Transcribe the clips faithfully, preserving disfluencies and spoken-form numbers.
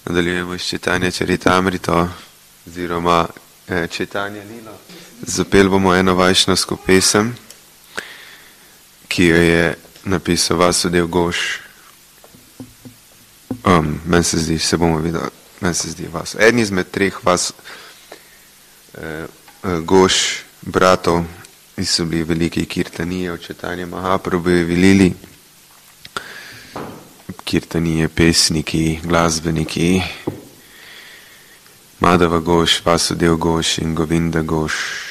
Nadaljujemo s čitanje Čaritamrito oziroma eh, čitanje Lilo. Zapeli bomo eno vajšnavsko pesem, ki jo je napisal Vasudev Goš. Um, meni se zdi, se bomo videli, meni se zdi vas. Eden izmed treh vas eh, Goš bratov, ki so bili veliki kirtanije v čitanje Mahaprabhujevi Vilili. Kirtanije, pesniki, glasbeniki, Madhava Goš, Vasudev Goš in Govinda Goš.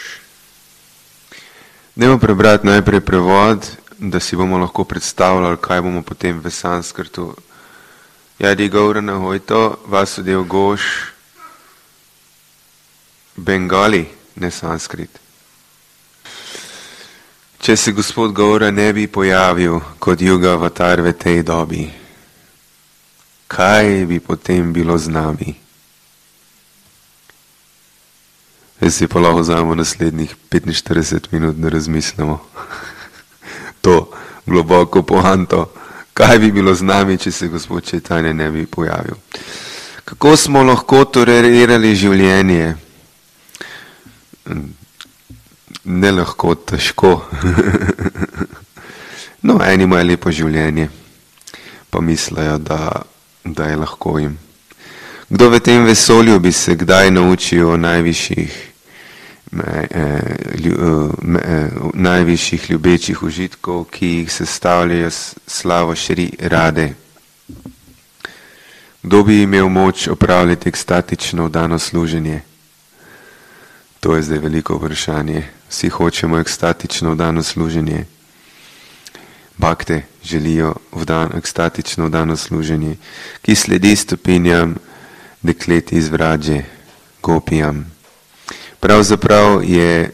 Dajmo prebrati najprej prevod, da si bomo lahko predstavljali, kaj bomo potem v sanskrtu. Yadi Gaurana Hojto, Vasudev Goš, Bengali, ne sanskrit. Če se gospod Gaura ne bi pojavil kot Juga avatar v tej dobi, kaj bi potem bilo z nami? Zdaj si pa lahko vzamemo naslednjih petinštirideset minut, da razmislimo. To globoko poanto. Kaj bi bilo z nami, če se gospod Čajtanja ne bi pojavil? Kako smo lahko tolerirali življenje? Ne lahko, težko. No, eni imajo lepo življenje, pa mislijo, da, da je lahko jim. Kdo v tem vesolju bi se kdaj naučil o najvišjih, me, eh, lju, me, eh, najvišjih ljubečih užitkov, ki jih sestavljajo slavo Šri Rade? Kdo bi imel moč opravljati ekstatično vdano služenje? To je zdaj veliko vprašanje. Vsi hočemo ekstatično vdano služenje. Bhakte želijo vdan, ekstatično vdano služenje, ki sledi stopinjam deklet iz Vrađe, gopijam. Pravzaprav je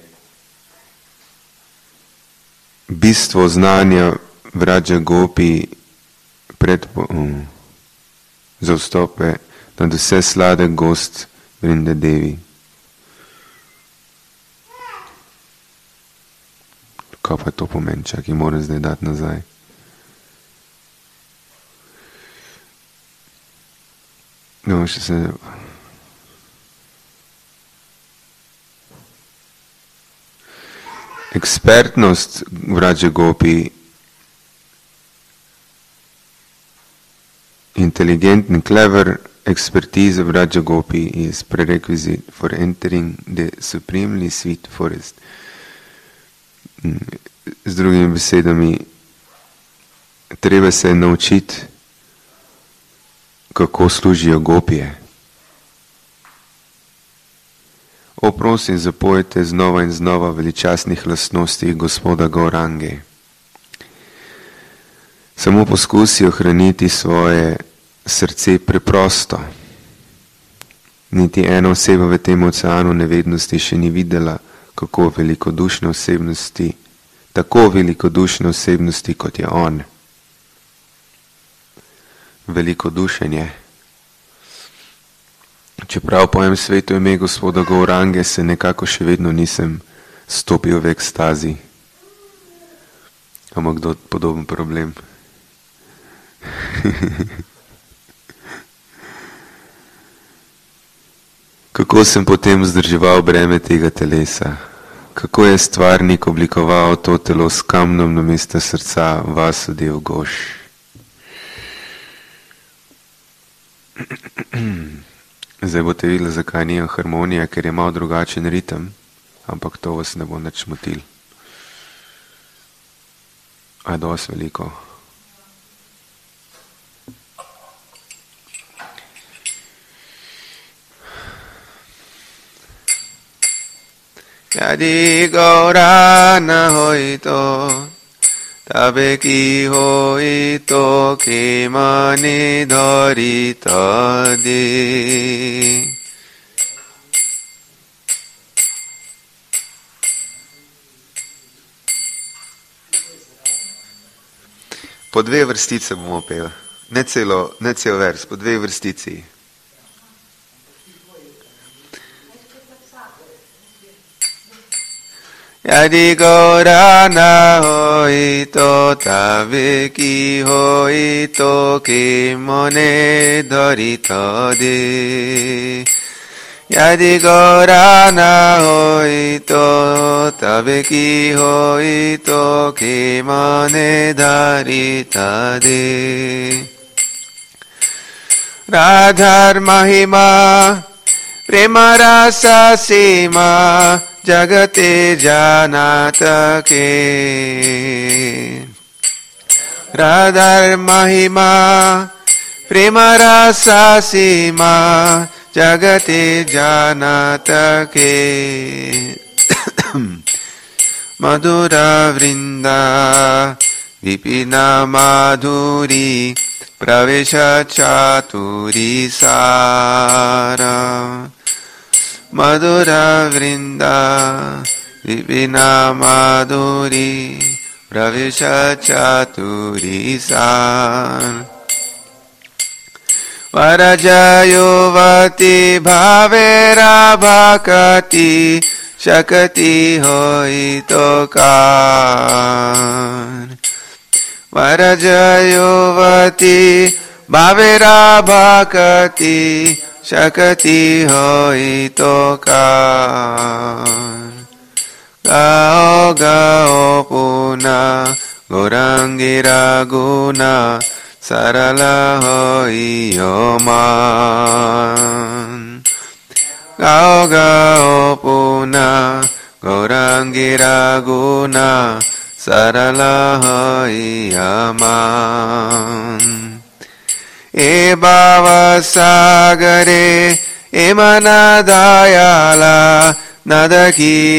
bistvo znanja Vrađa gopi pred um, za vstope nad vse sladek gost Vrindadevi. Kaj pa to pomeni, čakaj, moram zdaj dati nazaj. No, še se... Ekspertnost Vrađa gopi, intelligent and clever expertise of Vrađa gopi is prerequisite for entering the supremely sweet forest. Z drugimi besedami, treba se naučiti, kako služijo gopije. O, prosim, zapojte znova in znova veličastnih lastnosti gospoda Gaurange. Samo poskusi ohraniti svoje srce preprosto. Niti ena oseba v tem oceanu nevednosti še ni videla, kako velikodušne osebnosti, tako velikodušne osebnosti, kot je on. Velikodušenje. Čeprav po enem svetu ime gospoda Gaurange, se nekako še vedno nisem stopil v ekstazi. Ima kdo podoben problem? Kako sem potem vzdrževal breme tega telesa? Kako je stvarnik oblikoval to telo s kamnom namesto srca Vasudev Goš? Zdaj boste videli, zakaj ni harmonija, ker je malo drugačen ritem, ampak to vas ne bo nič motil. A je dosti veliko. Yadi Gaurana Hojto, tabe ki hojto ke mane dharita de. Po dve vrstice bomo peli, ne celo, ne cel vers, po dve vrstici. Yadi Gaura na hoito tabe ki hoito ki mone dorito de. Yadi Gaura na hoito tabe ki hoito ki mone dorito de. Radhar Mahima Prema Rasa Sima Jagate Janata Ke. Radhar Mahima Prema Rasa Sima Jagate Janata Ke. Madhura Vrinda Vipina Madhuri Pravesha Chaturi Sara. Madhura Vrinda Vipina Madhuri Pravesha Chaturi Sara. Varajayovati Bhavera Bhakati Shakati Hoitokan. Varajayovati Bhavera Bhakati Shakati Hoitokan. Gao Gao Puna Gorangira Guna Sarala Hoyoman. Gao Gao Puna Gorangira Guna Sarala Hoyaman. E Bhava Sagare E Manadayala Nadaki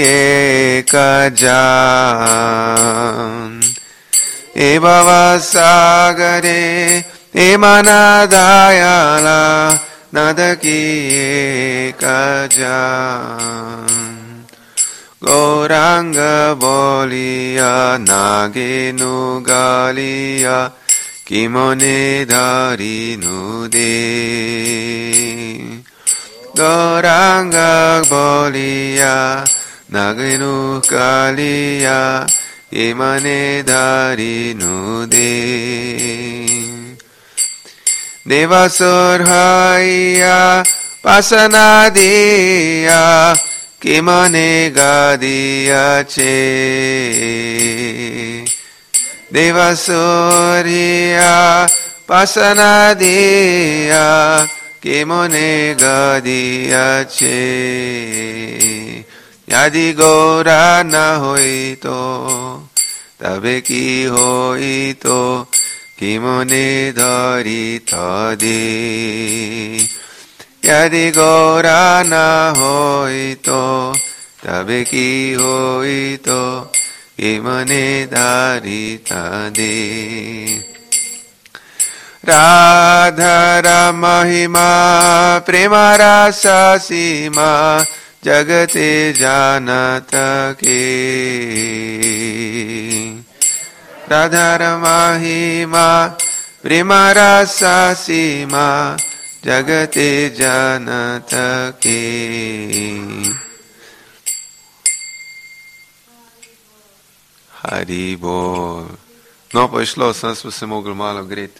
Ekajan. E Bhava Sagare E Manadayala Nadaki Ekajan. Gauranga Boliya Nagenu Galiya Kimone Dharinu De. Gauranga Boliya Nagenu Galiya Kimone Dharinu De. Devasurhaya Pasanadiya Kimane Gadiya Che. Devasurya Pasanadiya Kimone Gadiya Che. Yadi Gaura na hoito tabe ki hoito Kimone dharita de. Yadi Gaura na hoito tabe ki hoito Kimone dharita de. Radhara Mahima Prema Rasa Sima Jagate Janata Ke. Radhara Mahima Prema Rasa Sima Jagate Janata Ke. Hari Bol. No, pa je šlo, sem smo se mogli malo greti.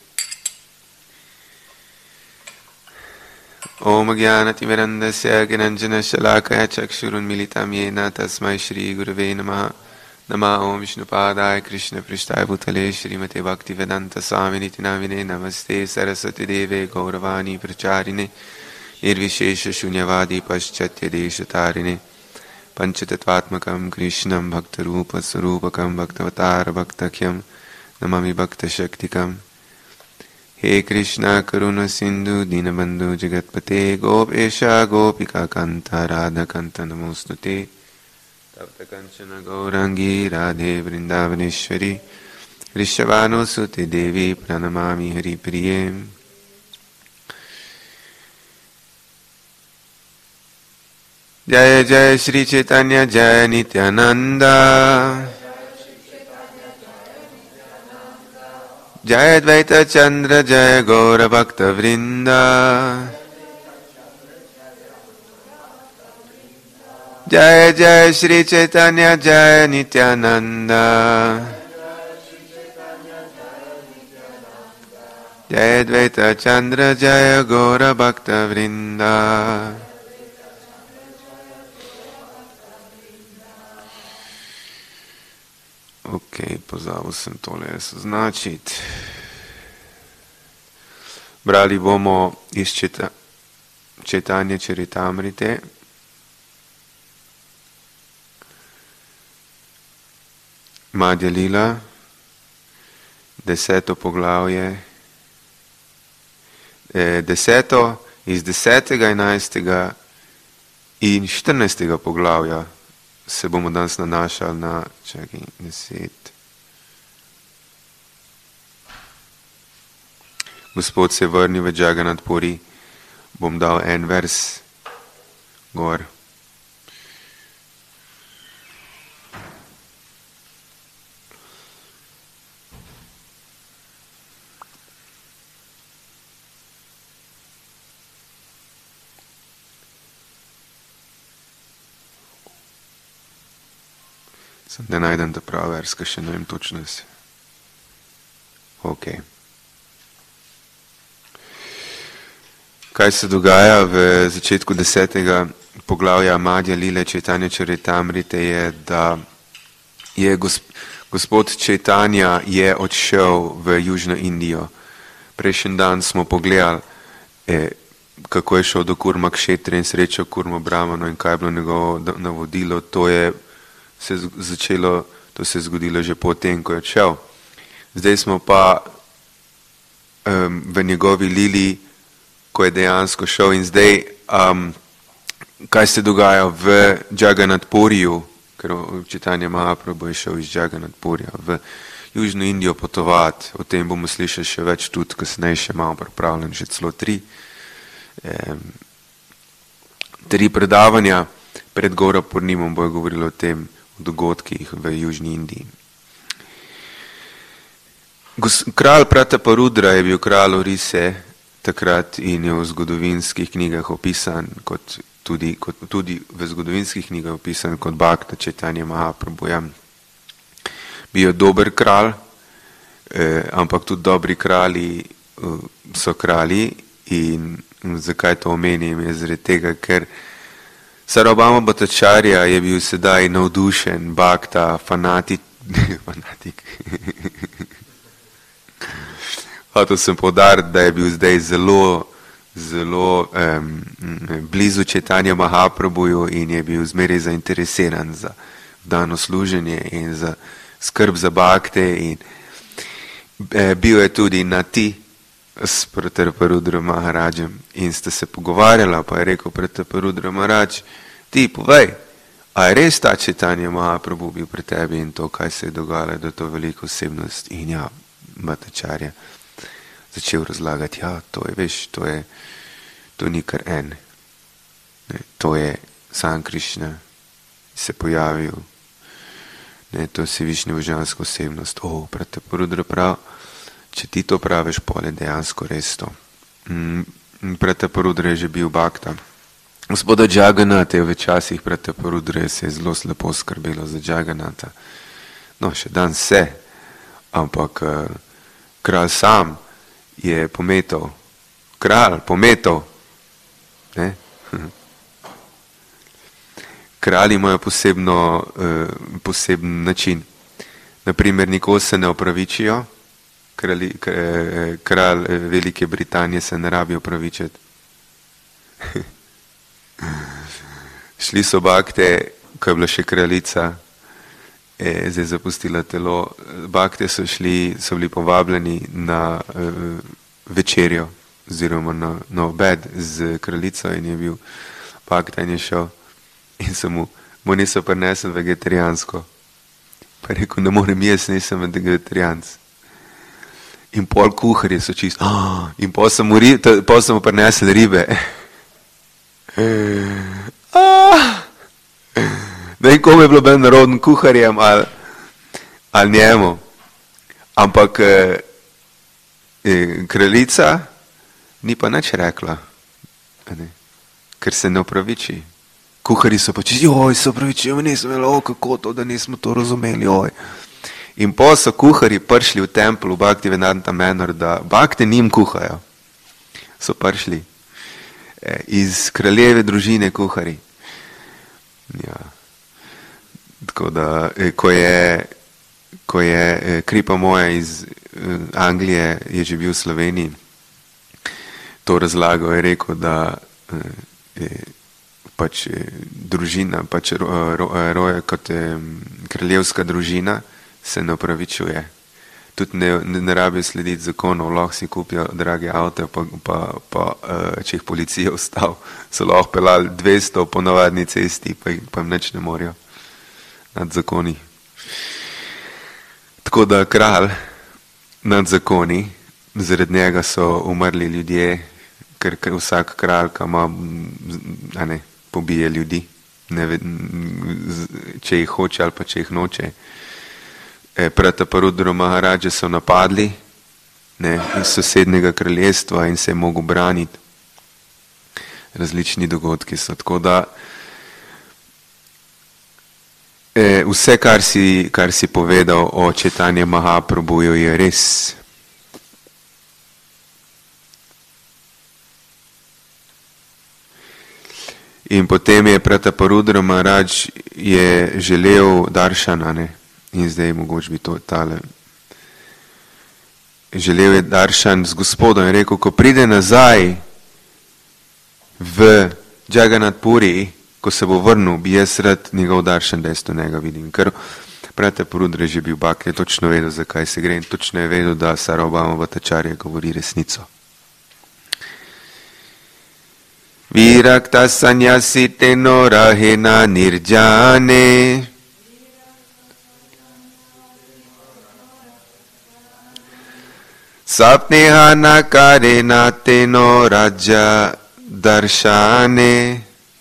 Om Gyanati Mirandasya Gnanjana Shalakaya Chakshurun Militam Yena Tasmai Shri Gurave Namaha. Nama Om Vishnupadaya Krishna Prishtaya Bhutale Shrimate Bhaktivedanta Swaminiti Namine Namaste Saraswati Deve Gauravani Pracharine Nirvishesha Shunyavadi Paschatya Deshatarine Panchatattvatmakam Krishnam Bhaktarupa Sarupakam Bhaktavatar Bhaktakyam Namami Bhakta Shaktikam. He Krishna Karuna Sindhu Dinabandhu Jagatpate Gopesha Gopika Kanta Radha Kanta Namostute Tapta Kanchana Gaurangi Radhe Vrindavaneshwari Rishabhanusuti Devi Pranamami Hari Priye. Jaya Jaya Shri Chaitanya Jaya Nityananda Jaya Advaita Chandra Jaya Gaura Bhakta Vrinda Jaya Jaya Shri Chaitanya Jaya Nityananda Jaya Dvaita Chandra Jaya Gora Bhakta Vrinda. Ok, pozabil sem tole označiti. Brali bomo iz četa, Četanje Čaritamrite. Madhya Lila, deseto poglavje, eh, deseto iz desetega, enajstega in štirinajstega poglavja se bomo danes nanašali na, čakaj, deset. Gospod se vrni v Jagannath Puri, bom dal en vers gor. Sem da najdem ta prav vers, ka še ne vem točno se. Ok. Kaj se dogaja v začetku desetega poglavja Madhya Lile Čaitanja Čaritamrite je, da je gospod Čaitanja je odšel v Južno Indijo. Prejšnji dan smo pogledali, eh, kako je šel do Kurma Kshetre in srečal Kurma Brahmano in kaj je bilo njegovo navodilo. To je se začelo, to se je zgodilo že potem, ko je odšel. Zdaj smo pa um, v njegovi lili, ko je dejansko šel in zdaj, um, kaj se dogaja v Jagannath Puriju, ker Čaitanja Mahaprabhu je šel iz Jagannath Purja v Južno Indijo potovati. O tem bomo slišali še več tudi, kasneje še malo pripravljen, že celo tri. Um, tri predavanja pred Gora Purnimom bojo govorili o tem, o dogodkih v Južni Indiji. Kralj Prataparudra je bil kralj Orise takrat in je v zgodovinskih knjigah opisan, kot tudi, kot tudi v zgodovinskih knjigah opisan kot Bhakta Čaitanja Mahaprabhuja. Bil je dober kralj, eh, ampak tudi dobri kralji eh, so kralji in zakaj to omenim je zaradi tega, ker Sarvabhauma Bhattacharya je bil sedaj navdušen, Bhakta, fanatik, fanatik. Hotel sem poudariti, da je bil zdaj zelo, zelo um, blizu Čaitanja Mahaprabhuju in je bil zmeraj zainteresiran za dano služenje in za skrb za bhakte in eh, bil je tudi na ti s Prataparudra Maharajem in sta se pogovarjala, pa je rekel Prataparudra Maharaj, ti povej, a je res ta Čaitanja Mahaprabhu bil pri tebi in to, kaj se je dogajalo, da je to veliko osebnost in ja, Bhattacharya začel razlagati, ja, to je, veš, to je, to ni kar en, ne, to je sam Krišna se pojavil, ne, to je Vsevišnja božanska osebnost, o, Prataparudra prav, če ti to praviš, pol je dejansko res to. Mm, Prataparudra je že bil Bhakta. Gospoda Jagannatha je v časih Prataparudre se je zelo slepo skrbelo za Jagannatha. No, še dan se, ampak uh, kralj sam je pometal, kralj pometal, ne? Kralji imajo posebno, uh, poseben način. Naprimer, nikoli se ne opravičijo, kralj, kralj Velike Britanije se ne rabi opravičiti. Šli so bhakte, ko je bila še kraljica, je zdaj zapustila telo. Bhakte so šli, so bili povabljeni na uh, večerjo, oziroma na, na obed z kraljico in je bil bhakta in je šel in so mu, mu niso prinesli vegetarijansko. Pa je rekel, ne morem jaz, nisem vegetarijanc. In pol kuharje so čist, oh, in pol so mu, pol so mu prinesli ribe. Ah, ne vem, kom je bilo ben narodnim kuharjem ali, ali njemu, ampak eh, eh, kraljica ni pa nič rekla, ne? Ker se ne opraviči. kuhari so pač, joj, so pravičujem, nismo imeli, o, kako to, da nismo to razumeli, oj. In po so kuhari prišli v templu Bhaktivedanta Manor, da Bhakti njim kuhajo. So prišli eh, iz kraljeve družine kuhari. Ja. Tako da, eh, ko je, ko je eh, Kripa moja iz eh, Anglije, je že bil v Sloveniji, to razlagal, je rekel, da eh, eh, pač eh, družina, pač ro, ro, roje kot eh, kraljevska družina se ne opravičuje. Tudi ne, ne, ne rabijo slediti zakonov, lahko si kupijo drage avte, pa, pa, pa eh, če jih policija ustav, so lahko pelali dvesto po navadni cesti, pa, pa jim nič ne morajo nad zakoni. Tako da kralj nad zakoni, zaradi njega so umrli ljudje, ker vsak kralj, ki ima, a ne, pobije ljudi, ne ve, če jih hoče ali pa če jih noče. E, Prataparudra Maharaja so napadli, ne, iz sosednjega kraljestva in se je mogel braniti. Različni dogodki so, tako da e, vse, kar si, kar si povedal o Chaitanya Mahaprabhuju, je res. In potem je Prataparudra Maharaj je želel daršana, ne, in zdaj mogoče bi to tale. Želel je daršan z gospodom in rekel, ko pride nazaj v Jagannath Puri, ko se bo vrnil, bi jaz rad njegov daršan, da jaz to njega vidim. Ker Prataparudra je že bil Bhakti, je točno vedel, zakaj se gre in točno je vedel, da Sarvabhauma Bhattacharya govori resnico. Virakta sanyasi teno rahena nirjane sapneha nakarena teno raja darshane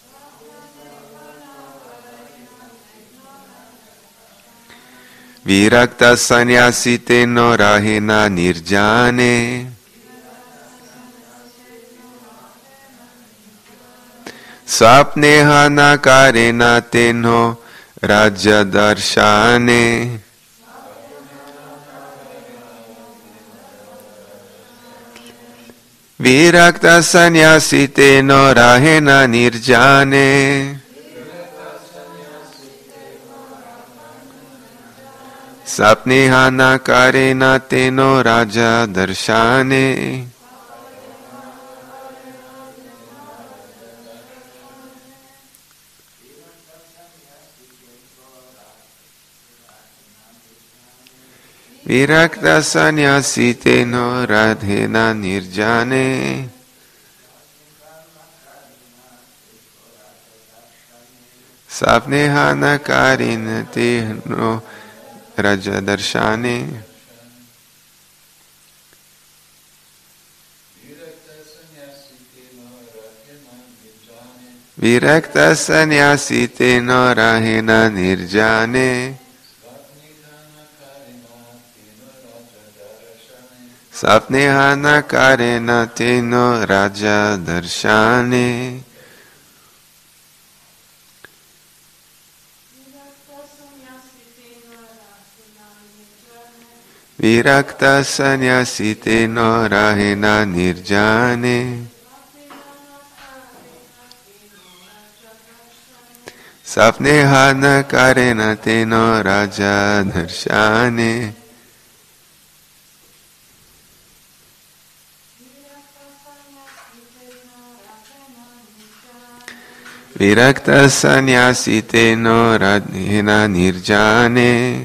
Virakta sanyasi teno rahena nirjane Sapneha nakarena teno raja darshane Virakta sanyasi teno rahena nirjane Sapneha nakarena teno raja darshane Virakta sanyasi teno radhena nirjane Sapneha nakarena teno raja darshane Virakta sanyasi teno rahena nirjane Sapneha nakarena teno raja darshane Virakta sanyasi teno rahena nirjane Sapneha nakarena teno raja darshane Virakta sanyasi teno radhena nirjane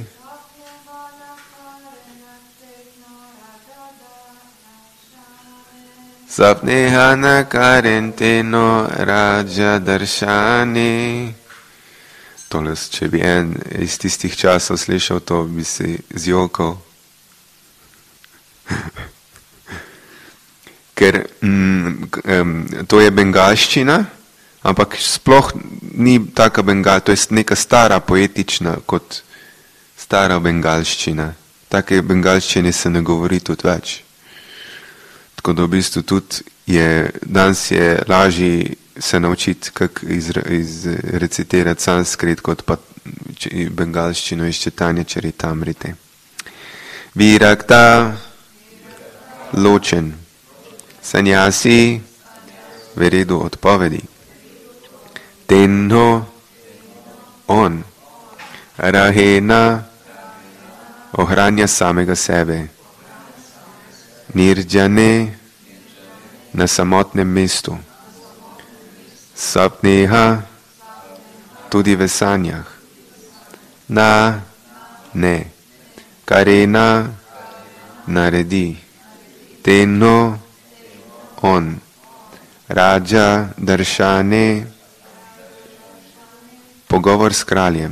Sapneha nakaren teno raja darshane. Tole, če bi en iz tistih časov slišal to, bi se zjokal. Ker mm, to je bengalščina, ampak sploh ni taka bengal, to je neka stara poetična kot stara bengalščina. Take bengalščine se ne govori tudi več. Tako da v bistvu tudi je, danes je lažji se naučiti, kako izrecitirati sanskrit, kot pa bengalščino iz Čitanje Čaritamrite. Virakta, ločen. Sanjasi, v redu odpovedi. Tenho, on. Rahena, ohranja samega sebe. Nirjane, na samotnem mestu. Sapneha, tudi v sanjah. Na, ne. Karena, naredi. Tenho, on. Raja, daršane, pogovor s kraljem.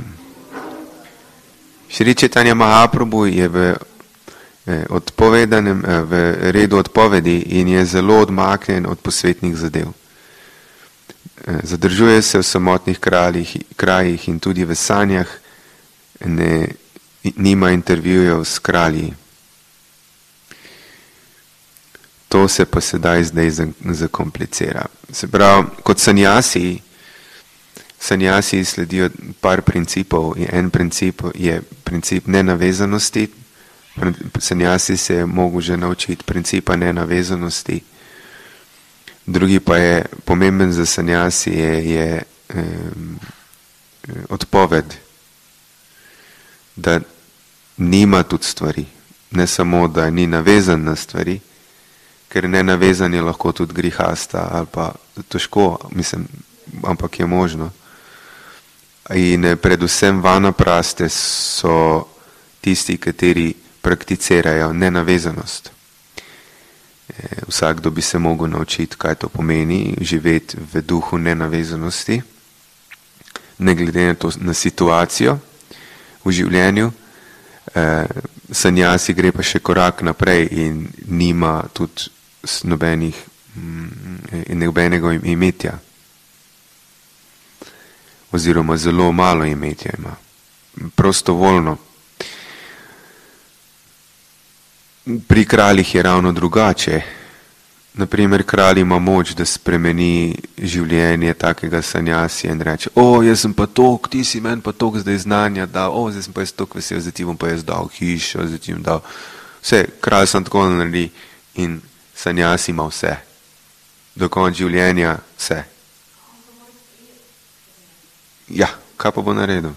Šri Čitanja Mahaprabhu je v odpovedanem, v redu odpovedi in je zelo odmaknjen od posvetnih zadev. Zadržuje se v samotnih krajih, krajih in tudi v sanjah, ne, nima intervjujev s kralji. To se pa sedaj zdaj zakomplicira. Se pravi, kot sanjasi, sanjasi sledijo par principov in en princip je princip nenavezanosti. Sanjasi se je mogel že naučiti principa nenavezanosti. Drugi pa je pomemben za sanjasi je, je um, odpoved, da nima tudi stvari. Ne samo, da ni navezan na stvari, ker nenavezan je lahko tudi grihasta ali pa težko, mislim, ampak je možno. In predvsem vanapraste so tisti, kateri prakticirajo nenavezanost. Vsakdo bi se mogel naučiti, kaj to pomeni, živeti v duhu nenavezanosti, ne glede na, to, na situacijo v življenju. Sanjasi gre pa še korak naprej in nima tudi nobenih, nobenega imetja. Oziroma zelo malo imetja ima. Prostovoljno. Pri kraljih je ravno drugače. Naprimer, kralj ima moč, da spremeni življenje takega sanjasija in reče, o, jaz sem pa tok, ti si meni pa tok zdaj znanja dal, o, zdaj sem pa jaz tok vesel, zdaj ti bom pa jaz dal hišo, zdaj ti bom dal vse, kralj sem tako naredi in sanjasi ima vse. Do konca življenja vse. Ja, kaj pa bo naredil?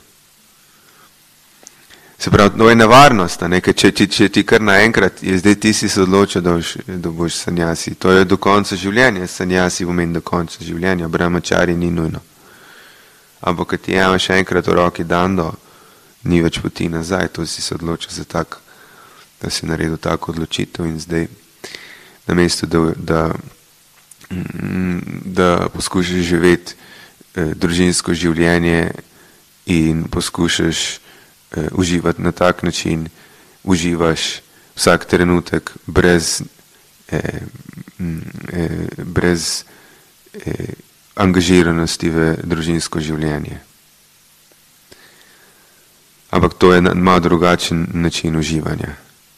Se pravi, to je nevarnost, ne? Če, če, če ti kar naenkrat, je zdaj ti si se odločil, da boš, da boš sanjasi. To je do konca življenja, sanjasi pomeni do konca življenja, brahmačari ni nujno. Ampak, kad ti imaš še enkrat v roki dando, ni več poti nazaj, to si se odločil za tak, da si naredil tako odločitev in zdaj, namesto da, da, da poskušaš živeti eh, družinsko življenje in poskušaš uživati na tak način, uživaš vsak trenutek brez, eh, eh, brez eh, angažiranosti v družinsko življenje. Ampak to je malo drugačen način uživanja.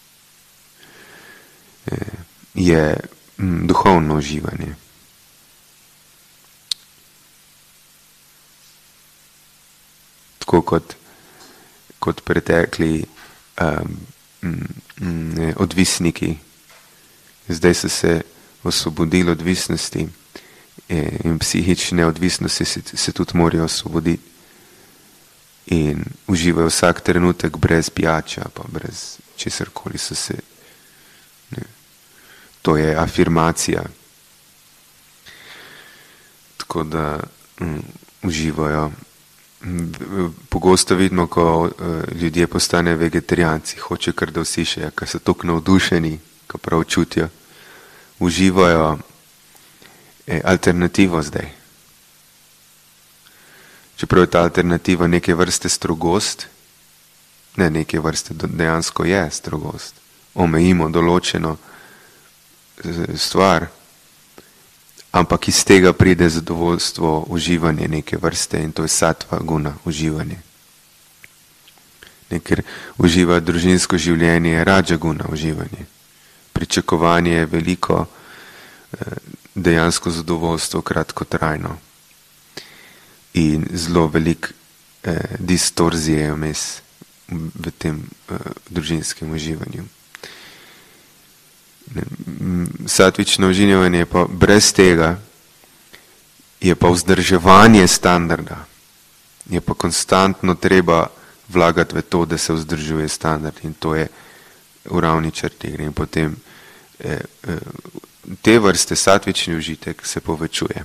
Eh, je hm, duhovno uživanje. Tako kot kot pretekli um, mm, odvisniki. Zdaj so se osvobodili odvisnosti in psihične odvisnosti se, se tudi morajo osvoboditi in uživajo vsak trenutek brez pijača, pa brez česarkoli so se. Ne. To je afirmacija. Tako da um, uživajo. Pogosto vidimo, ko uh, ljudje postanejo vegetarijanci, hoče kar da vsi še, ker so tako navdušeni, ko prav čutijo, uživajo eh, alternativo zdaj. Čeprav je ta alternativa neke vrste strogost, ne neke vrste dejansko je strogost, omejimo določeno stvar, ampak iz tega pride zadovoljstvo, uživanje neke vrste in to je sattva guna, uživanje. Ker uživa družinsko življenje je raja guna, uživanje. Pričakovanje je veliko, dejansko zadovoljstvo kratkotrajno in zelo velik eh, distorzije je vmes v tem eh, družinskem uživanju. Satvično uživanje pa brez tega je pa vzdrževanje standarda. Je pa konstantno treba vlagati v to, da se vzdržuje standard in to je v ravni črti igre. In potem eh, eh, te vrste satvični užitek se povečuje.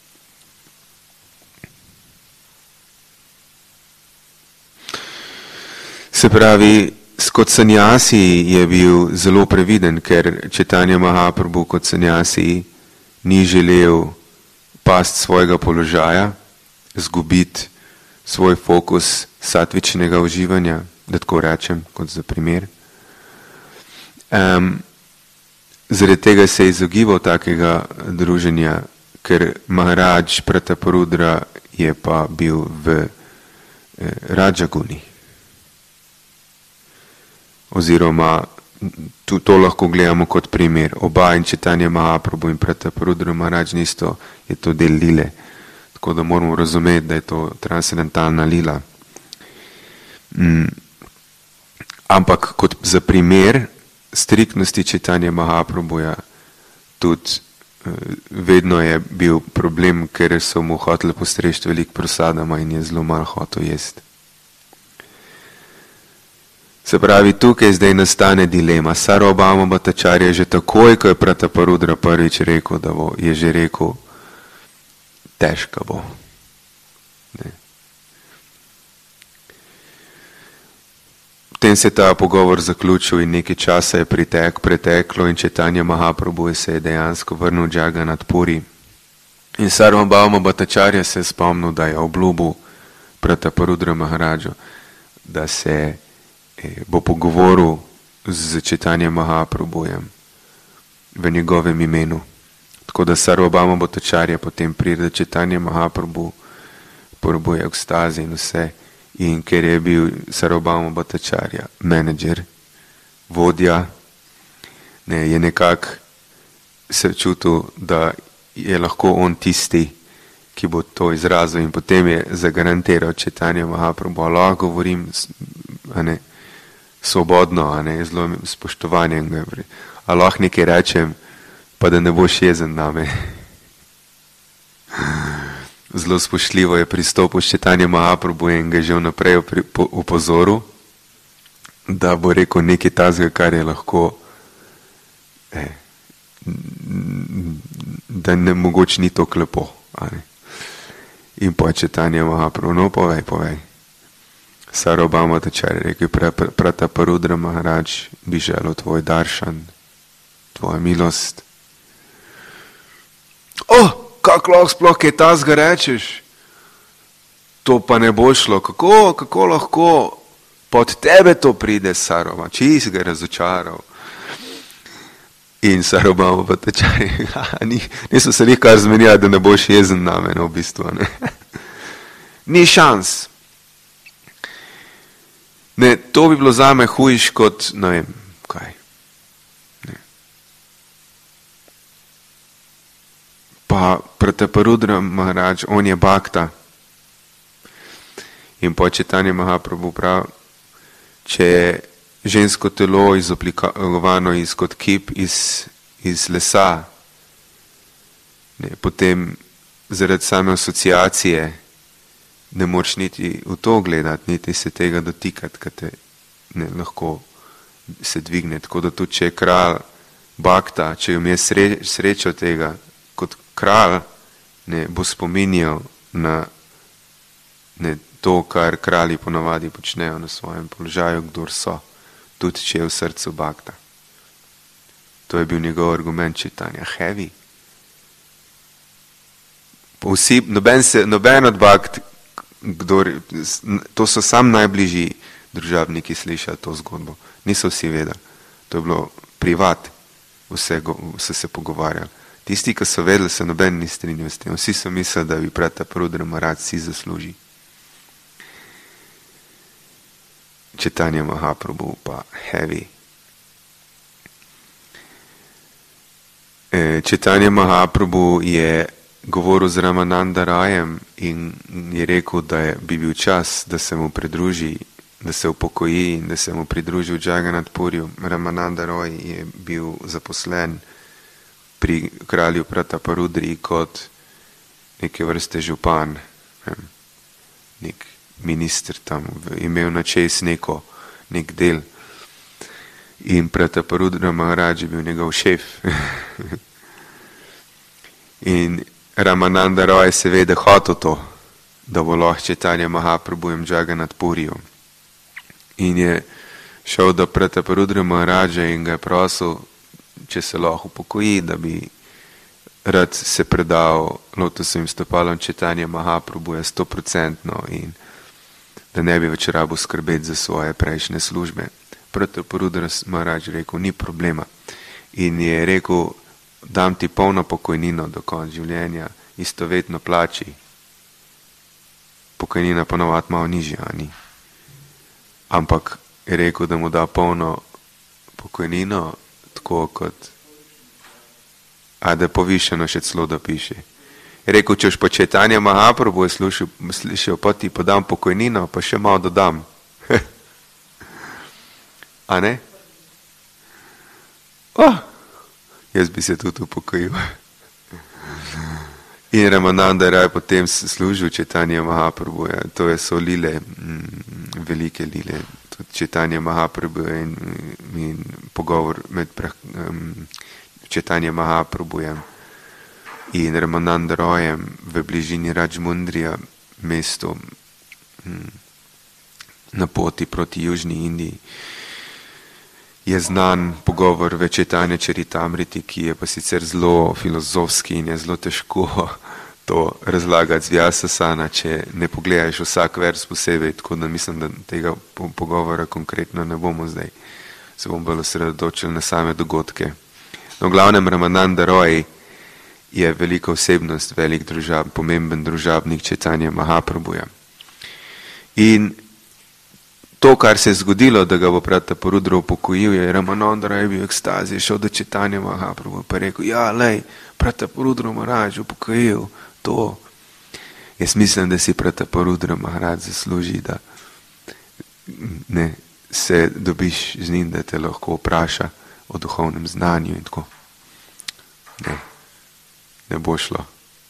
Se pravi, kot sanjasi je bil zelo previden, ker Chaitanya Mahaprabhu kot sanjasi ni želel past svojega položaja, zgubiti svoj fokus satvičnega uživanja, da tako rečem, kot za primer. Um, zaradi tega se je izogibal takega druženja, ker Maharaj Prataparudra je pa bil v eh, Rajaguni. Oziroma, tu to lahko gledamo kot primer. Oba in Chaitanya Mahaprabhu in Prataparudra Maharaj nisto, je to del lile. Tako da moramo razumeti, da je to transcendentalna lila. Mm. Ampak kot za primer striktnosti Chaitanya Mahaprabhuja tudi uh, vedno je bil problem, ker so mu hoteli postreči veliko prosadama in je zelo malo hotel jesti. Se pravi, tukaj zdaj nastane dilema. Sarvabhauma Bhattacharya je že takoj, ko je Prataparudra prvič rekel, da bo, je že rekel, težka bo. Ne. Potem se je ta pogovor zaključil in nekaj časa je pritek, preteklo in Chaitanya Mahaprabhu se je dejansko vrnil v Jagannath Puri. In Sarvabhauma Bhattacharya se je spomnil, da je obljubil Prataparudra Maharaju, da se bo pogovoril z Chaitanjem Mahaprabhujem v njegovem imenu. Tako da Sarvabhauma Bhattacharya potem pride Chaitanya Mahaprabhu, porabuje ekstazi in vse. In ker je bil Sarvabhauma Bhattacharya menedžer, vodja, ne, je nekako se čutil, da je lahko on tisti, ki bo to izrazil in potem je zagarantiral Chaitanya Mahaprabhu, lahko govorim, a ne, svobodno, a ne, zelo spoštovanjem, a lahko nekaj rečem, pa da ne boš jezen name. Zelo spoštljivo je pristopil Chaitanya Mahaprabhu in ga že vnaprej upozoril, da bo rekel nekaj tazga, kar je lahko, eh, da ne mogoče ni to klepo. A ne. In pa Chaitanya Mahaprabhu, no povej, povej. Sarvabhauma Bhattacharya rekel, Prataparudra Maharaj, bi želel tvoj daršan, tvoja milost. Oh, kako lahko sploh kaj tazga rečeš? To pa ne bo šlo. Kako, kako lahko pod tebe to pride, Sarvabhauma? Čist ga razočaral. In Sarvabhauma Bhattacharya, niso se nikar zmenjali, da ne boš jezen name, no, v bistvu. Ne? Ni šans. Ne, to bi bilo zame hujš kot, ne vem, kaj. Ne. Pa Prataparudra Maharaj, on je bhakta. In po Chaitanya Mahaprabhu prav, če je žensko telo izoblikovano iz kot kip iz, iz lesa, ne, potem zaradi same asociacije ne moreš niti v to gledati, niti se tega dotikati, kaj te ne, lahko se dvigne. Tako da tudi, če je kralj bhakta, če jim je sre, srečo tega, kot kralj, ne, bo spominjal na ne, to, kar kralji ponavadi počnejo na svojem položaju, kdor so, tudi če je v srcu bhakta. To je bil njegov argument Chaitanya. Heavy. Vsi, noben, se, noben od bhakt, kdor, to so sam najbližji družabniki slišali to zgodbo. Niso vsi vedeli. To je bilo privat. Vse, go, vse se pogovarjali. Tisti, ki so vedeli, se noben ni strinjal s tem. Vsi so mislili, da bi Prataparudra Maharaj si zasluži. Chaitanya Mahaprabhu pa heavy. Chaitanya Mahaprabhu je govoril z Ramananda Rajem in je rekel, da je, bi bil čas, da se mu pridruži, da se upokoji in da se mu pridruži v Jagannath Puriju. Ramananda Raj je bil zaposlen pri kralju Prataparudri kot neke vrste župan, nek minister tam, imel na čez neko, nek del. In Prataparudra Maharaj je bil njegov šef. In Ramananda Roy je seveda hotel to, da bo lahko Chaitanya Mahaprabhujem Jagannath Puriju. In je šel do Prataparudra Maharaja in ga je prosil, če se lahko upokoji, da bi rad se predal lotosovim stopalom Chaitanya Mahaprabhuja stoprocentno in da ne bi več rabo skrbeti za svoje prejšnje službe. Prataparudra Maharaj je rekel, ni problema. In je rekel, dam ti polno pokojnino do konca življenja, istovetno plači. Pokojnina ponovadi malo nižja, ni. Ampak je rekel, da mu da polno pokojnino, tako kot, a da povišeno še celo da piše. Je rekel, češ pa Chaitanya Mahaprabhu je slušal, slišal, pa ti podam pokojnino, pa še malo dodam. A ne? Oh, jaz bi se tudi upokojil. In Ramananda Raj potem služil Chaitanya Mahaprabhu. To je so lile, mm, velike lile. Tudi Chaitanya Mahaprabhu in, in pogovor med um, Chaitanya Mahaprabhujem in Ramananda Rajem v bližini Rajmundrija, mestu mm, na poti proti Južni Indiji. Je znan pogovor v Chaitanya Charitamriti, ki je pa sicer zelo filozofski in je zelo težko to razlagati z Vyasasana, če ne pogledaš vsak vers posebej, tako da mislim, da tega pogovora konkretno ne bomo zdaj. Se bom bolj osredotočil na same dogodke. No, v glavnem Ramananda Roy je velika osebnost, velik družab, pomemben družabnik Chaitanya Mahaprabhuja. In to, kar se je zgodilo, da ga bo Prataparudra upokojil, je Ramananda Raj bil v ekstazi, šel do Chaitanya Mahaprabhu pa rekel, ja, lej, Prataparudra Maharaj upokojil to. Jaz mislim, da si Prataparudra Maharaj zasluži, da ne, se dobiš z njim, da te lahko vpraša o duhovnem znanju in tako. Ne, ne bo šlo.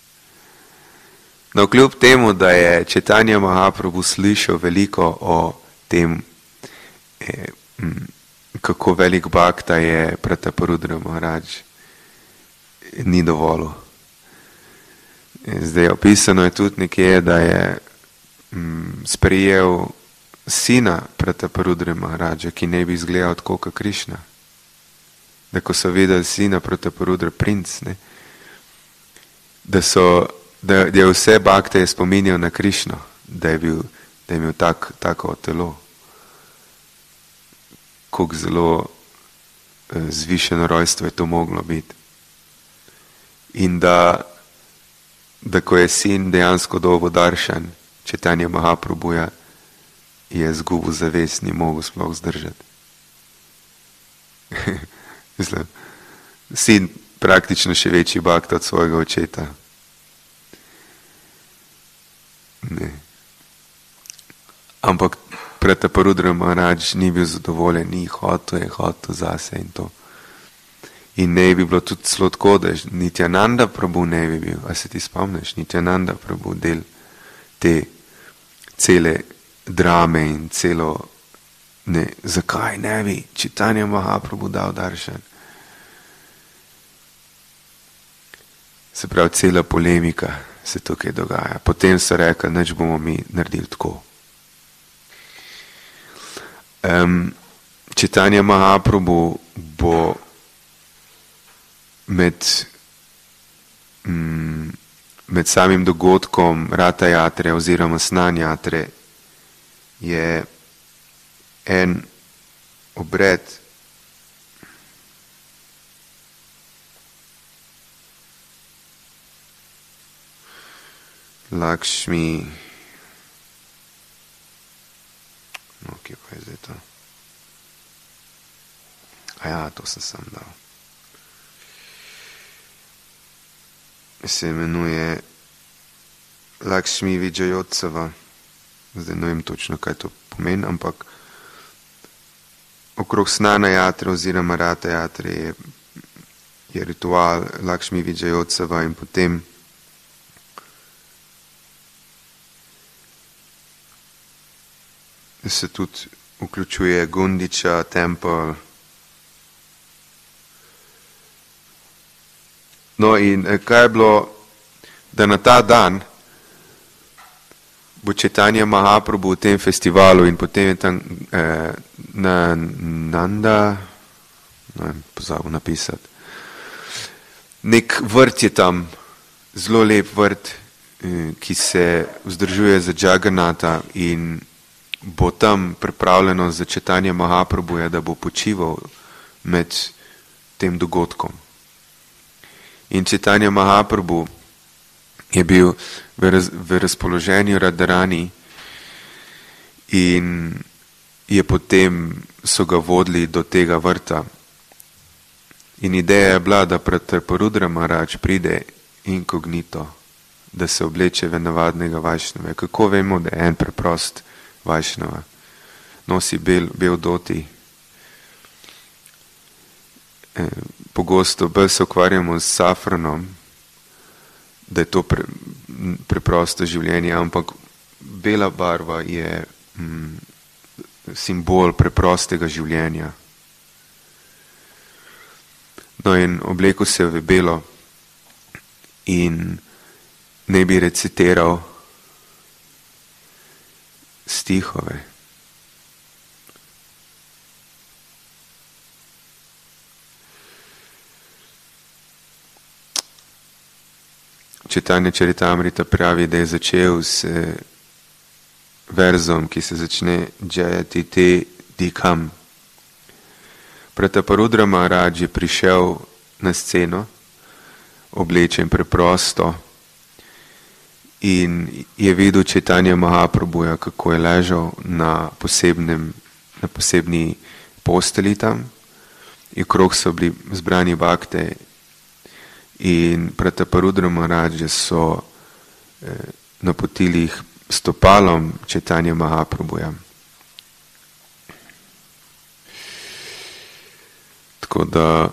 No, kljub temu, da je Chaitanya Mahaprabhu slišal veliko o tem, eh, kako velik bhakta je Prataparudra Maharaj, ni dovolj. Zdaj opisano je tudi nekje, da je mm, sprejel sina Prataparudra Maharaja, ki ne bi izgledal tako kot Krišna. Da ko so videli sina Prataparudra, princ, ne, da, so, da, da je vse bhakte je spominjal na Krišno, da je bil da je imel tak, tako telo, koliko zelo eh, zvišeno rojstvo je to moglo biti. In da, da ko je sin dejansko dobil daršan Chaitanya Mahaprabhuja, je zgubil zavest, ni mogel sploh zdržati. Mislim, sin praktično še večji bhakta od svojega očeta. Ne. Ampak Prataparudra Maharaj ni bil zadovoljen, ni hotel, je hotel zase in to. In ne bi bilo tudi slotko, da Nityananda Prabhu ne bi bil, a se ti spomniš, Nityananda Prabhu del te cele drame in celo, ne, zakaj ne bi Chaitanya Mahaprabhu dal daršan. Se pravi, cela polemika se tukaj dogaja. Potem so rekli, nič bomo mi naredili tako. Um, Chaitanya Mahaprabhu bo med, um, med samim dogodkom Rata Jatre oziroma Snan Jatre je en obred, Lakšmi, no, kje pa je zdaj to? A ja, to sem sam dal. se imenuje Lakšmi Vidžajotsava. Zdaj ne vem točno, kaj to pomeni, ampak okrog Snana Jatre oziroma Rata Jatre je, je ritual Lakšmi Vidžajotsava in potem se tudi vključuje Gundiča, tempel. No in kaj je bilo, da na ta dan bo Chaitanya Mahaprabhu v tem festivalu in potem je tam eh, na Nanda, ne vem, pozabil napisati, nek vrt je tam, zelo lep vrt, eh, ki se vzdržuje za Jagannatha in bo tam pripravljeno za Chaitanya Mahaprabhuja, da bo počival med tem dogodkom. In Chaitanya Mahaprabhu je bil v, raz, v razpoloženju Radharani in je potem so ga vodili do tega vrta. In ideja je bila, da Prataparudra Maharaj pride inkognito, da se obleče v navadnega Vajšnava. Kako vemo, da je en preprost Vajšnava? Nosi bel, bel doti. E, pogosto bolj se ukvarjamo s safranom, da je to pre, preprosto življenje, ampak bela barva je mm, simbol preprostega življenja. No in oblekel se v belo in ne bi recitiral stihove. Chaitanya Charitamrita pravi, da je začel s verzom, ki se začne Jayati te dikam. Prataparudra Maharaj je prišel na sceno, oblečen preprosto, in je videl Chaitanya Mahaprabhuja, kako je ležal na, posebnem, na posebni posteli tam, in okrog so bili zbrani bakte. In Prataparudra Maharaj so eh, napotili jih stopalom Chaitanya Mahaprabhuja. Tako da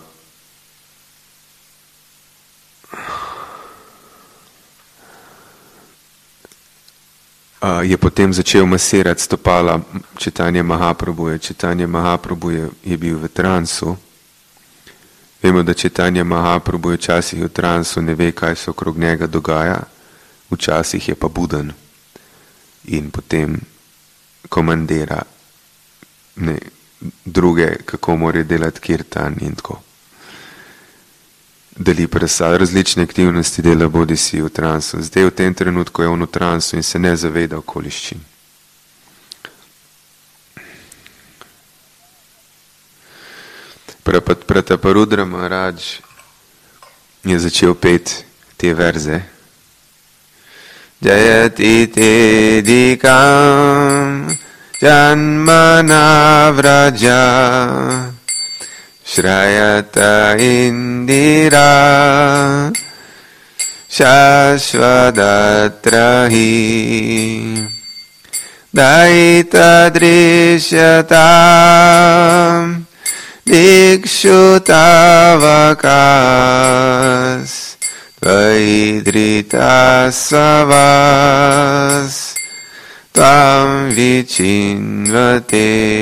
uh, je potem začel masirati stopala Chaitanya Mahaprabhuja. Chaitanya Mahaprabhu je, je bil v transu. Vemo, da Chaitanya Mahaprabhu je včasih v transu, ne ve, kaj se okrog njega dogaja, včasih je pa buden in potem komandira ne, druge, kako morajo delati kirtan in tako. Deli prasad, različne aktivnosti dela bodi si v transu. Zdaj v tem trenutku je on v transu in se ne zaveda okoliščin. Prataparudra Maharaj je začel peti te verze. Jayati te dikam janmana vraja shrayata indira shashvadatrahi daita drisyatam Dikshutavakas Tvaidrita savas Tvam vichinvate.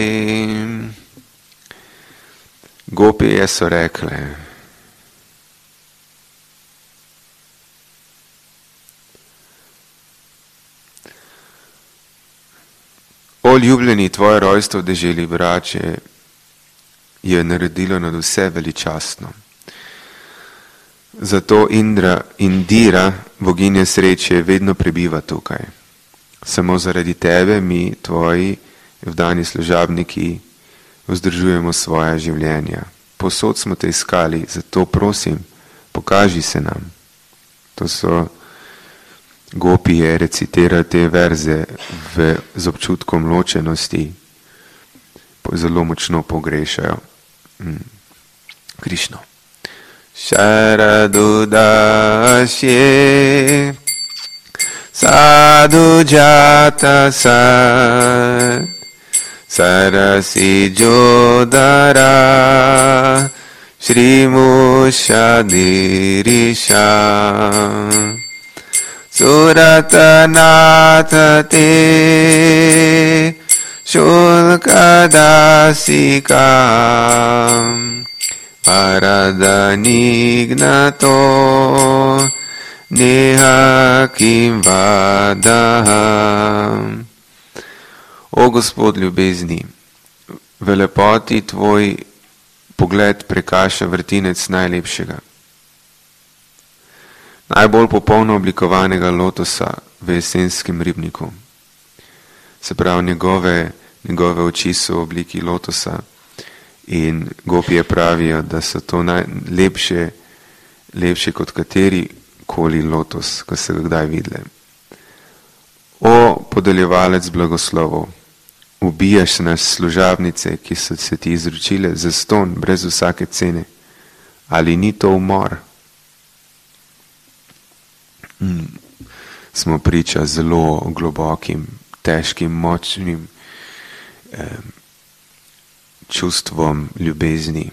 Gopije so rekle: O ljubljeni, tvoje rojstvo v deželi Vrače je naredilo nad vse veličastno. Zato Indra, Indira, boginja sreče, vedno prebiva tukaj. Samo zaradi tebe mi, tvoji vdani služabniki, vzdržujemo svoja življenja. Posod smo te iskali, zato prosim, pokaži se nam. To so gopije recitirajo te verze v, z občutkom ločenosti, zelo močno pogrešajo mm, Krišno. Sharadudasye Sadhu jata sat Sarasi jodara Shrimushadirisha Suratanathate Shulkadasikam Paradanignato Neha kim vadaham. O Gospod ljubezni, v lepoti tvoj pogled prekaša vrtinec najlepšega, najbolj popolno oblikovanega lotosa v jesenskem ribniku. Se pravi, njegove, njegove oči so v obliki lotosa in gopije pravijo, da so to najlepše, lepše kot kateri koli lotos, ko se ga kdaj videli. O podeljevalec blagoslovov, ubijaš nas služabnice, ki so se ti izročile za ston brez vsake cene. Ali ni to umor? Hmm. Smo priča zelo globokim, težkim, močnim eh, čustvom ljubezni.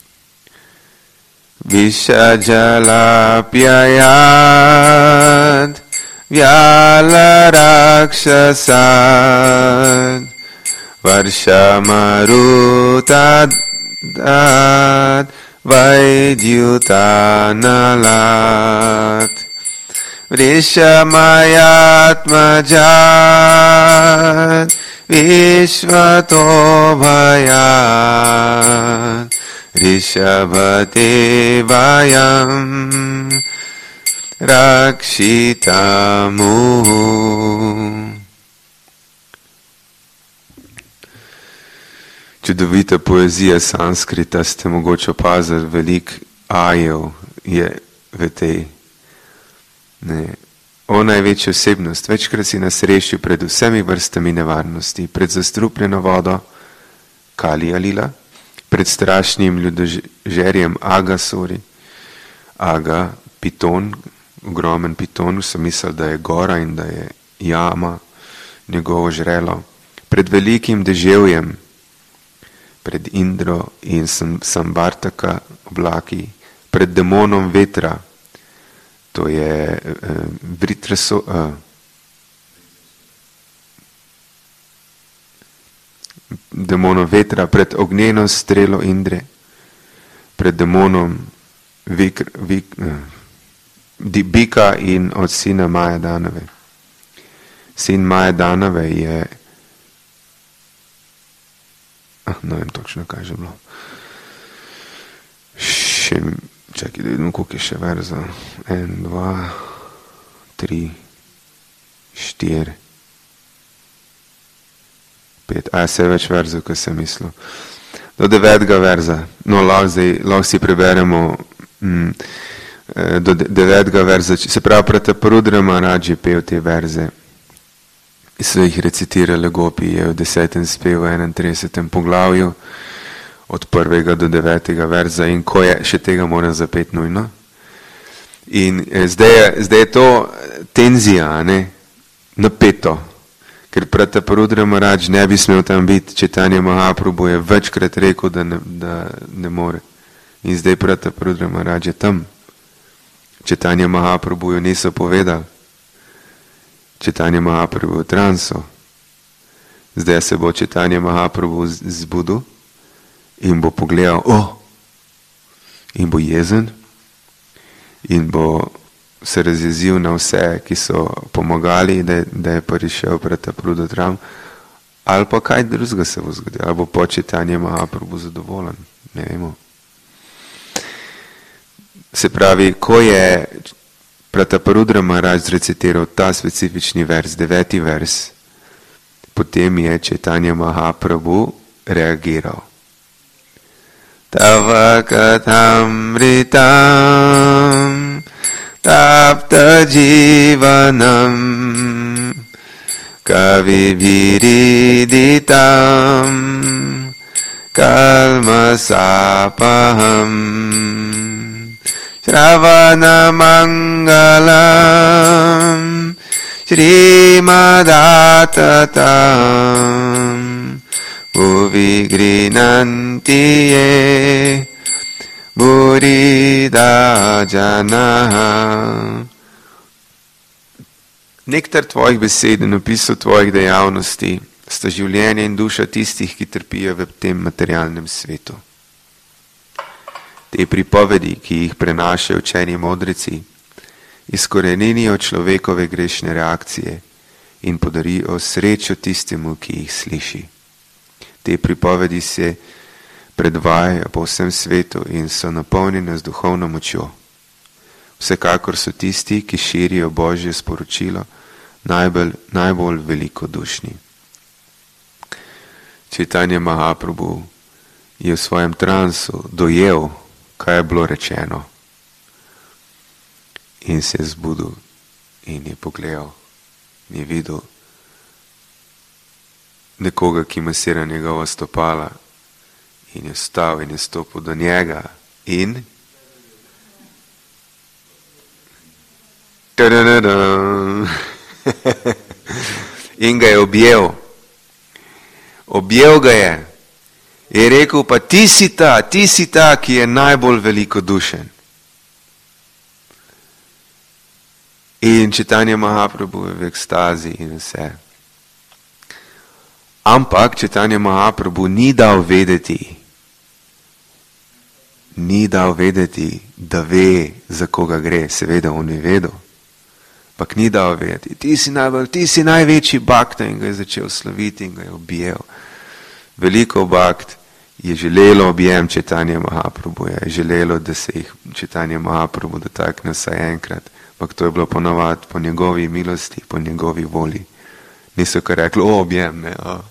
Vishajalapyayad Vyalarакшасад Varshamarutad Vaidyutanalat Vrishamayatmajad Vishvatobhayad Rishabhate vayam rakshitamu. Čudovita poezija sanskrita, ste mogoče opazili, veliko ajev je v tej. Ne. O največja osebnost, večkrat si nas rešil pred vsemi vrstami nevarnosti, pred zastrupljeno vodo, Kali Alila, pred strašnim ljudožerjem Agasuri, Aga, piton, ogromen piton, so mislili, da je gora in da je jama, njegovo žrelo, pred velikim deževjem, pred Indro in Sambartaka oblaki, pred demonom vetra, to je uh, Vritraso, uh, demonom vetra, pred ognjeno strelo Indre, pred demonom Vik, Vik, uh, Bika in od sina Maja Danove. Sin Maja Danove je, ah, ne vem točno, kaj že bilo. Še, čakaj, da vidim, koliko je še verza. En, dva, tri, štiri, pet. A, se je več verzov, kot sem mislil. Do devetega verza. No, lahko, zdaj, lahko si preberemo mm, do devetega verza. Se pravi, Prataparudra Maharaj je pel te verze. So jih recitirale gopi, je v desetem spevu, enaintridesetem poglavju, od prvega do devetega verza, in ko je, še tega moram zapeti nujno. In eh, zdaj, je, zdaj je to tenzija, ne, napeto, ker Prataparudra Maharaj ne bi smel tam biti, Chaitanya Mahaprabhu je večkrat rekel, da ne, da ne more. In zdaj Prataparudra Maharaj je tam. Chaitanya Mahaprabhu jo niso povedali. Chaitanya Mahaprabhu v transu. Zdaj se bo Chaitanya Mahaprabhu zbudil in bo pogledal, oh, in bo jezen in bo se razjezil na vse, ki so pomagali, da, da je prišel Prataparudra tram, ali pa kaj drugega se bo zgodilo, ali bo po Chaitanya Mahaprabhu zadovoljen, ne vemo. Se pravi, ko je Prataparudra Maharaj zrecitiral ta specifični vers, deveti vers, potem je Chaitanya Mahaprabhu reagiral. Tava kathamritam tapta jivanam kaviviriditam kalmasapaham Shravana Mangalam Srimadattatam Bhuvi Grinanti Ye Burida Janaha. Nektar tvojih besed in opisov tvojih dejavnosti sta življenje in duša tistih, ki trpijo v tem materialnem svetu. Te pripovedi, ki jih prenašajo učeni modrici, izkoreninijo človekove grešne reakcije in podarijo srečo tistemu, ki jih sliši. Te pripovedi se predvajajo po vsem svetu in so napolnjene z duhovno močjo. Vsekakor so tisti, ki širijo Božje sporočilo, najbolj, najbolj velikodušni. Čaitanja Mahaprabhu je v svojem transu dojel, kaj je bilo rečeno, in se je zbudil in je pogledal in je videl nekoga, ki masira njegova stopala, in je stal in je stopil do njega in in ga je objel. Objel ga je. Je rekel, pa ti si ta, ti si ta, ki je najbolj velikodušen. In Čaitanja Mahaprabhu je v ekstazi in vse. Ampak Čaitanja Mahaprabhu ni dal vedeti, ni dal vedeti, da ve, za koga gre. Seveda on je vedel. Ampak ni dal vedeti, ti si, najbolj, ti si največji bhakta, in ga je začel slaviti in ga je objel. Veliko bhakt je želelo objem Čaitanja Mahaprabhu, je želelo, da se jih Čaitanja Mahaprabhu dotakne vsaj enkrat, ampak to je bilo ponavadi po njegovi milosti, po njegovi volji. Niso kar rekli, o, objem me. O.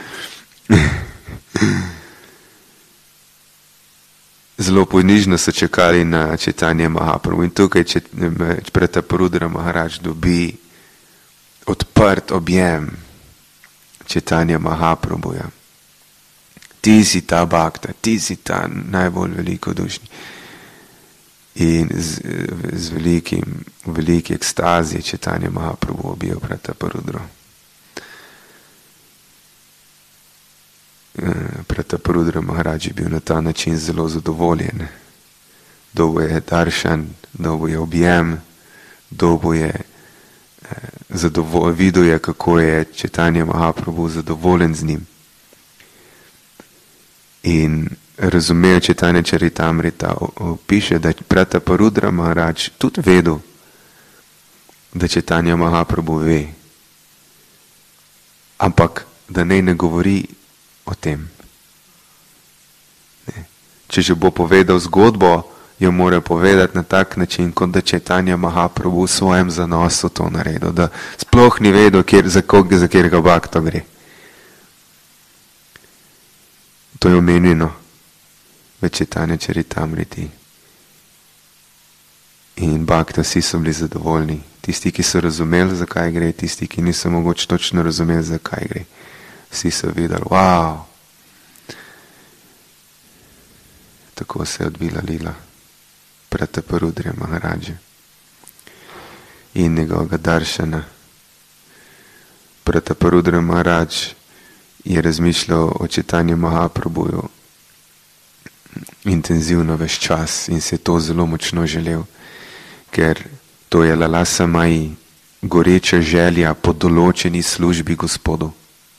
Zelo ponižno so čakali na Čaitanja Mahaprabhu in tukaj Prataparudra Maharaj dobi odprt objem Čaitanja Mahaprabhuja. Ti si ta bhakta, ti si ta najbolj velikodušni. In z, z velikim, v veliki ekstazi Čaitanja Mahaprabhu objel Prataparudro. Prataparudra Maharaj je bil na ta način zelo zadovoljen. Dobo je daršan, dobo je objem, dobo je zadovolj, videl je, kako je Čaitanja Mahaprabhu zadovoljen z njim. In razumel Čaitanja Charitamrita, piše, da Prataparudra Maharaj tudi vedel, da Čaitanja Mahaprabhu ve, ampak da naj ne govori o tem. Ne. Če že bo povedal zgodbo, jo mora povedati na tak način, kot da Čaitanja Mahaprabhu v svojem zanosu to naredil, da sploh ni vedel, kjer, za koga, za kjerega bhakta gre. To je omenjeno v Čaitanja Charitamriti. In bhakta vsi so bili zadovoljni. Tisti, ki so razumeli, zakaj gre, tisti, ki niso mogoče točno razumeli, zakaj gre. Vsi so videli, wow, tako se je odvila lila Prataparudre Maharaja in njegovega daršana. Prataparudra Maharaj je razmišljal o Čaitanju Mahaprabhuju intenzivno ves čas in se je to zelo močno želel, ker to je lalasa maji, goreča želja po določeni službi Gospodu.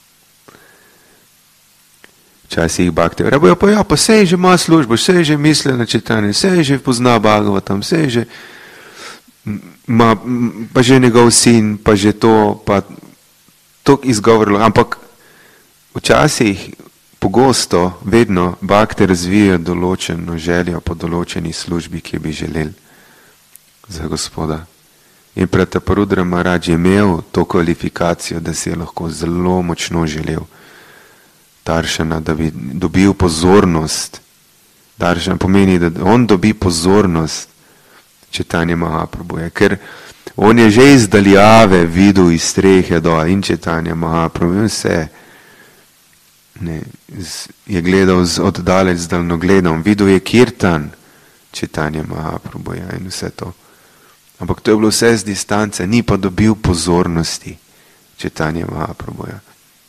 Včasih bhakti rebajo, pa ja, pa sej že ima službo, sej že misli na čitanje, sej že pozna Bhagavatam, sej že ma, pa že njegov sin, pa že to, pa to izgovorilo. Ampak včasih, pogosto, vedno bhakti razvijajo določeno željo po določeni službi, ki bi želeli za Gospoda. In Prataparudra Maharaj je imel to kvalifikacijo, da si je lahko zelo močno želel daršana, da bi dobil pozornost. Daršana pomeni, da on dobi pozornost Čaitanja Mahaprabhuja, ker on je že iz daljave videl iz strehe do in Čaitanja Mahaprabhuja, vse ne, je gledal z oddalec z daljnogledom, videl je kirtan Čitanja Mahaprabhuja in vse to. Ampak to je bilo vse z distance, ni pa dobil pozornosti Čitanja Mahaprabhuja.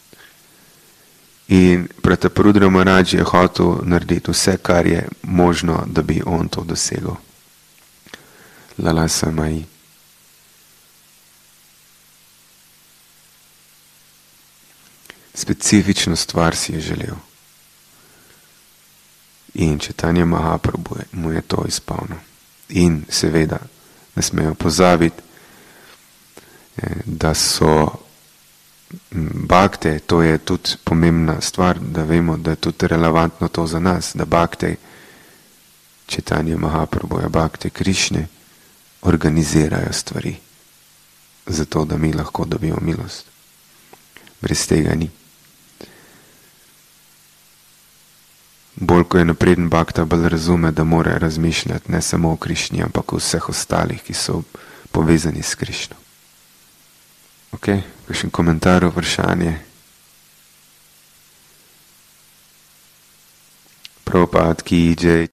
In Prataparudra Maharaj je hotel narediti vse, kar je možno, da bi on to dosegel. Lala Samai. Specifično stvar si je želel. In Čitanja Mahaprabhu mu je to izpolnil. In seveda, ne smejo pozabiti, da so bakte, to je tudi pomembna stvar, da vemo, da je tudi relevantno to za nas, da bakte Čitanja Mahaprabhuja, bakte Krišne, organizirajo stvari, zato da mi lahko dobimo milost. Brez tega ni. Bolj ko je napreden bakta, bolj razume, da mora razmišljati ne samo o Krišni, ampak o vseh ostalih, ki so povezani s Krišno. Ok, kakšen komentar, vprašanje? Prabhupada ki jai.